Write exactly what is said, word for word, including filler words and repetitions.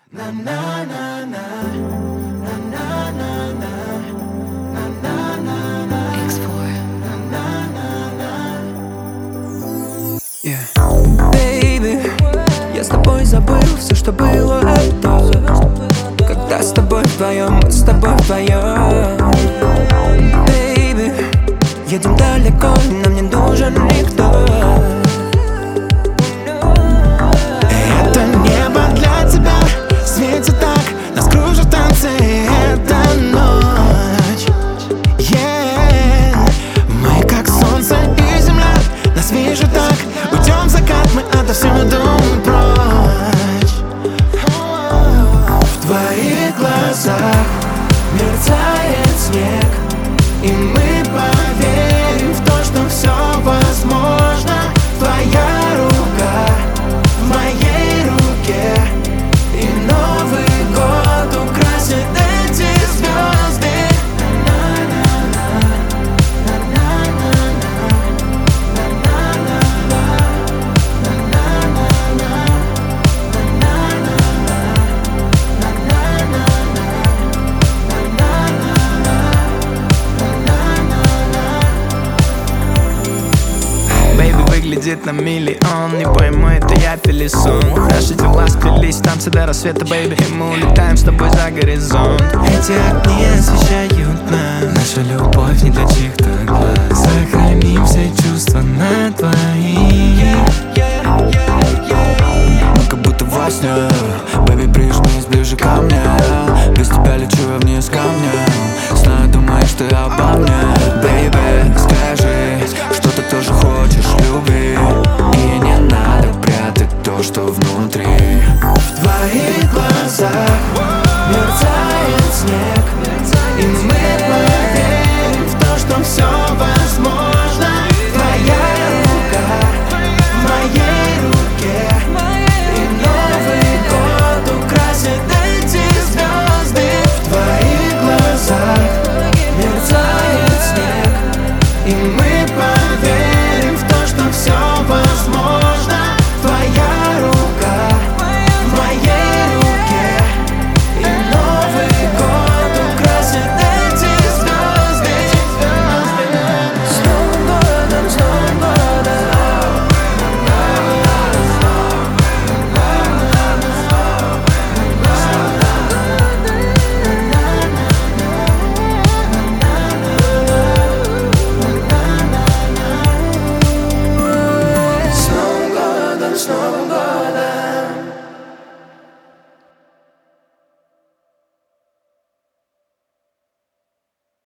Yeah. Baby, я с тобой забыл все, что было до. Когда с тобой вдвоем, мы с тобой вдвоем. Baby, едем далеко, и нам не нужен никто. Это небо для тебя светит так, нас кружат танцы, это ночь. Yeah. Мы как солнце и земля, нас выше так. Уйдем в закат, мы отовсюду прочь. В твоих глазах мерцает снег, и мы поверим в то, что все возможно. Твоя рука в моей руке, и Новый год украсит эти звезды. Выглядит на миллион, не пойму, это я или сон. Наши дела сплелись, танцы до рассвета, бэйби, и мы улетаем с тобой за горизонт. Эти огни освещают нас, наша любовь не для чьих-то глаз. Сохраним все чувства на твои. Мы как будто во сне, бэйби, прижмись ближе ко мне. Без тебя лечу я вниз камня. Знаю, думаешь ты обо мне. Бэйби, скажи, что ты тоже хочешь любви, и не надо прятать то, что внутри. В твоих глазах